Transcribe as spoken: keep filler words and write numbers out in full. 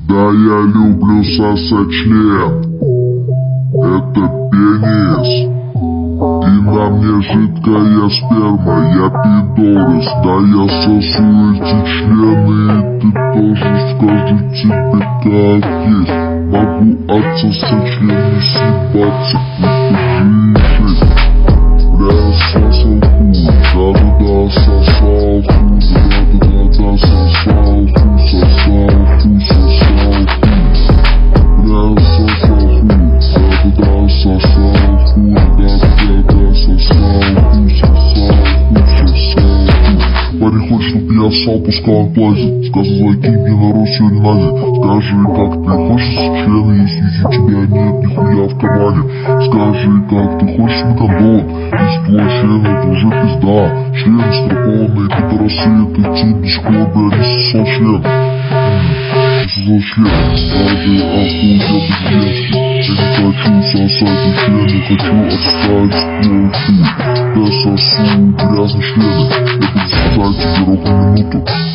Да я люблю сосать член. Это пенис. И на мне жидкая сперма. Я пидорас. Да я сосу эти члены. И ты тоже скажу тебе как есть. Могу отсосать член и съебаться. Бля, сосал хуй. Да-да-да, сосал хуй. Да-да-да, сосал хуй. Сосал хуй, сосал хуй. Бля, сосал хуй. Да-да-да, сосал хуй. Да-да-да, сосал хуй. Сосал хуй, сосал хуй. Парень хочет, чтоб я ссал, пускай он платит. Сказал, закинь мне на рот сегодня на день. Скажи, как ты хочешь члены, если у тебя нет нихуя в кармане. Скажи, как ты хочешь на кондон, если твой член это уже пизда. Член страпованный, пидорасы, это тип школы, бля, не сосал член. Не сосал член. Скажи, ахуй, я безденский. Я не хочу сосать и член, я хочу отстать твой хуй. Я сосу грязные члены. Я буду сказать тебе ровно минуту.